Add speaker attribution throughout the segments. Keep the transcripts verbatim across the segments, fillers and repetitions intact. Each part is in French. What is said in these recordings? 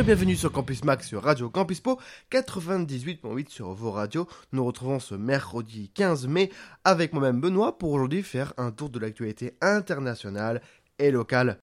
Speaker 1: et bienvenue sur Campus Max sur Radio Campus Po quatre-vingt-dix-huit virgule huit sur vos radios. Nous retrouvons ce mercredi quinze mai avec moi-même Benoît pour aujourd'hui faire un tour de l'actualité internationale et locale.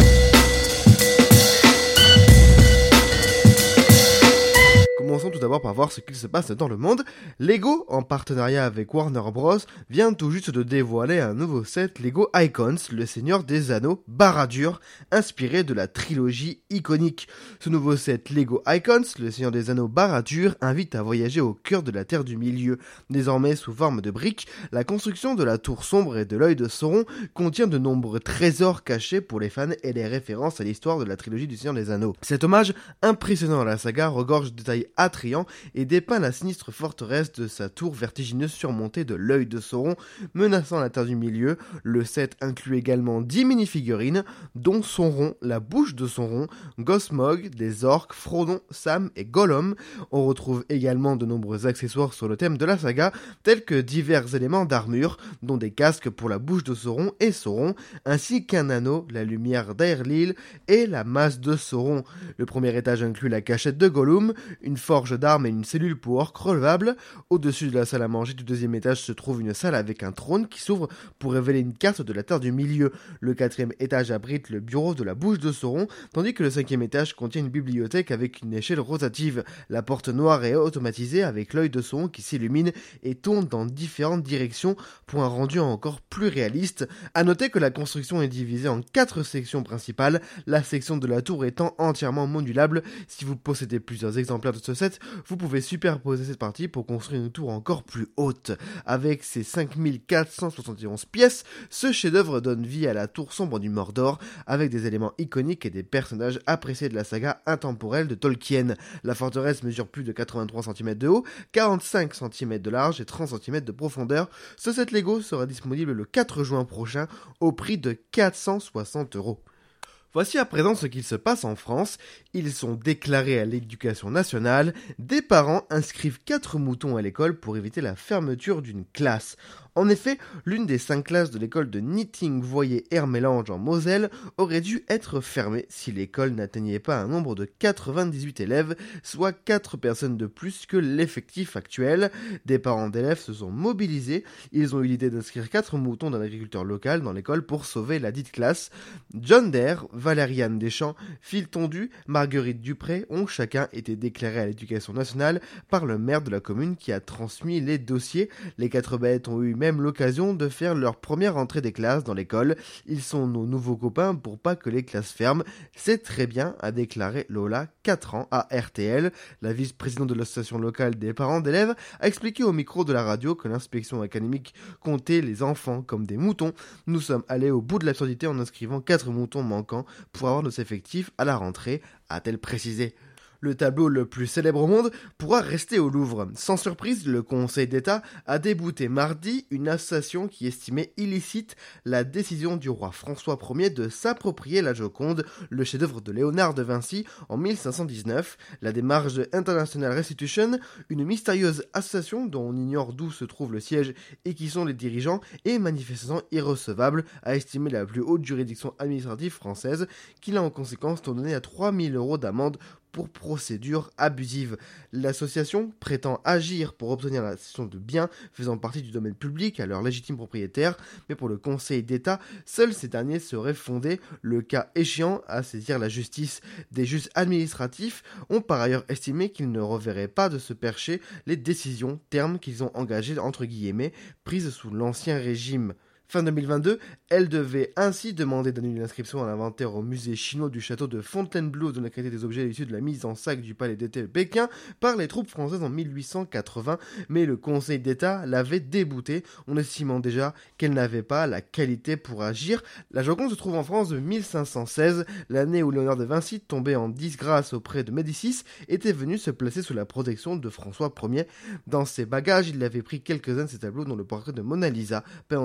Speaker 1: Commençons tout d'abord par voir ce qu'il se passe dans le monde. Lego, en partenariat avec Warner Bros, vient tout juste de dévoiler un nouveau set Lego Icons, le Seigneur des Anneaux Barad-dûr, inspiré de la trilogie iconique. Ce nouveau set Lego Icons, le Seigneur des Anneaux Barad-dûr, invite à voyager au cœur de la Terre du Milieu. Désormais sous forme de briques, la construction de la Tour Sombre et de l'Œil de Sauron contient de nombreux trésors cachés pour les fans et les références à l'histoire de la trilogie du Seigneur des Anneaux. Cet hommage impressionnant à la saga regorge de détails attrayant et dépeint la sinistre forteresse de sa tour vertigineuse surmontée de l'œil de Sauron menaçant la terre du milieu. Le set inclut également dix mini-figurines dont Sauron, la bouche de Sauron, Gosmog, des orques, Frodon, Sam et Gollum. On retrouve également de nombreux accessoires sur le thème de la saga tels que divers éléments d'armure dont des casques pour la bouche de Sauron et Sauron ainsi qu'un anneau, la lumière d'Aerlil et la masse de Sauron. Le premier étage inclut la cachette de Gollum, une forge d'armes et une cellule pour orques relevable. Au-dessus de la salle à manger du deuxième étage se trouve une salle avec un trône qui s'ouvre pour révéler une carte de la Terre du Milieu. Le quatrième étage abrite le bureau de la bouche de Sauron, tandis que le cinquième étage contient une bibliothèque avec une échelle rotative. La porte noire est automatisée avec l'œil de Sauron qui s'illumine et tourne dans différentes directions pour un rendu encore plus réaliste. A noter que la construction est divisée en quatre sections principales, la section de la tour étant entièrement modulable. Si vous possédez plusieurs exemplaires de ce set, vous pouvez superposer cette partie pour construire une tour encore plus haute. Avec ses cinq mille quatre cent soixante et onze pièces, ce chef-d'œuvre donne vie à la tour sombre du Mordor, avec des éléments iconiques et des personnages appréciés de la saga intemporelle de Tolkien. La forteresse mesure plus de quatre-vingt-trois centimètres de haut, quarante-cinq centimètres de large et trente centimètres de profondeur. Ce set Lego sera disponible le quatre juin prochain au prix de quatre cent soixante euros. Voici à présent ce qu'il se passe en France. Ils sont déclarés à l'éducation nationale. Des parents inscrivent quatre moutons à l'école pour éviter la fermeture d'une classe. En effet, l'une des cinq classes de l'école de Knitting-Voyer-Hermélange en Moselle aurait dû être fermée si l'école n'atteignait pas un nombre de quatre-vingt-dix-huit élèves, soit quatre personnes de plus que l'effectif actuel. Des parents d'élèves se sont mobilisés. Ils ont eu l'idée d'inscrire quatre moutons d'un agriculteur local dans l'école pour sauver la dite classe. John Dare, Valériane Deschamps, Phil Tondu, Marguerite Dupré ont chacun été déclarés à l'éducation nationale par le maire de la commune qui a transmis les dossiers. Les quatre bêtes ont eu même l'occasion de faire leur première entrée des classes dans l'école. Ils sont nos nouveaux copains pour pas que les classes ferment. C'est très bien, a déclaré Lola, quatre ans, à R T L. La vice-présidente de l'association locale des parents d'élèves a expliqué au micro de la radio que l'inspection académique comptait les enfants comme des moutons. Nous sommes allés au bout de l'absurdité en inscrivant quatre moutons manquants pour avoir nos effectifs à la rentrée, a-t-elle précisé. Le tableau le plus célèbre au monde pourra rester au Louvre. Sans surprise, le Conseil d'État a débouté mardi une association qui estimait illicite la décision du roi François Ier de s'approprier la Joconde, le chef-d'œuvre de Léonard de Vinci, en mille cinq cent dix-neuf. La démarche de International Restitution, une mystérieuse association dont on ignore d'où se trouve le siège et qui sont les dirigeants, est manifestement irrecevable, a estimé la plus haute juridiction administrative française, qui l'a en conséquence condamné à trois mille euros d'amende pour procédure abusive. L'association prétend agir pour obtenir la cession de biens faisant partie du domaine public à leurs légitimes propriétaires, mais pour le Conseil d'État, seuls ces derniers seraient fondés, le cas échéant, à saisir la justice. Des juges administratifs ont par ailleurs estimé qu'ils ne reverraient pas de se percher les décisions, termes qu'ils ont engagés entre guillemets, prises sous l'ancien régime. Fin deux mille vingt-deux, elle devait ainsi demander d'annuler l'inscription à l'inventaire au musée chinois du château de Fontainebleau de la qualité des objets issus de la mise en sac du palais d'été de Pékin par les troupes françaises en mille huit cent quatre-vingts, mais le Conseil d'État l'avait déboutée, en estimant déjà qu'elle n'avait pas la qualité pour agir. La Joconde se trouve en France de mille cinq cent seize, l'année où Léonard de Vinci, tombé en disgrâce auprès de Médicis, était venu se placer sous la protection de François Ier. Dans ses bagages, il avait pris quelques-uns de ses tableaux, dont le portrait de Mona Lisa, peint entre mille cinq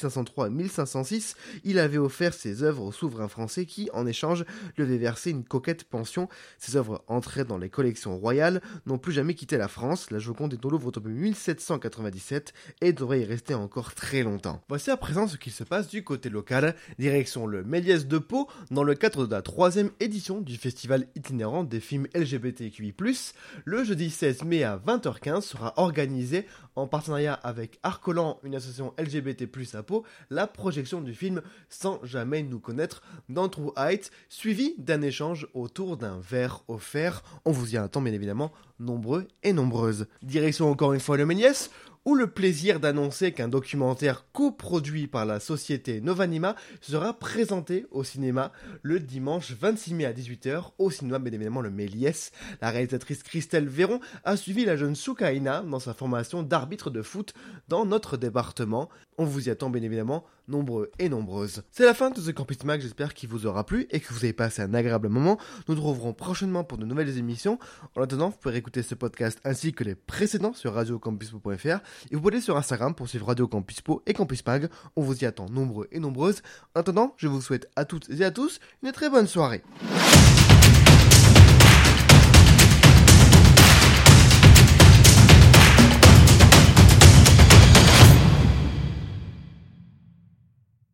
Speaker 1: cinq cent trois à mille cinq cent six, il avait offert ses œuvres au souverain français qui, en échange, lui avait versé une coquette pension. Ses œuvres entrées dans les collections royales n'ont plus jamais quitté la France. La Joconde est au Louvre depuis mille sept cent quatre-vingt-dix-sept et devrait y rester encore très longtemps. Voici à présent ce qu'il se passe du côté local. Direction le Méliès de Pau, dans le cadre de la troisième édition du festival itinérant des films L G B T Q I plus. Le jeudi seize mai à vingt heures quinze sera organisé, en partenariat avec Arcolan, une association L G B T plus à Pau, la projection du film Sans jamais nous connaître dans True Height, suivi d'un échange autour d'un verre offert. On vous y attend bien évidemment nombreux et nombreuses. Direction encore une fois le Méliès, où le plaisir d'annoncer qu'un documentaire coproduit par la société Novanima sera présenté au cinéma le dimanche vingt-six mai à dix-huit heures au cinéma, bien évidemment le Méliès. La réalisatrice Christelle Véron a suivi la jeune Soukaina dans sa formation d'arbitre de foot dans notre département. On vous y attend bien évidemment nombreux et nombreuses. C'est la fin de ce Campus Mag, j'espère qu'il vous aura plu et que vous avez passé un agréable moment. Nous nous retrouverons prochainement pour de nouvelles émissions. En attendant, vous pouvez écouter ce podcast ainsi que les précédents sur radio campus po point f r et vous pouvez aller sur Instagram pour suivre Radio Campus Po et Campus Mag. On vous y attend nombreux et nombreuses. En attendant, je vous souhaite à toutes et à tous une très bonne soirée.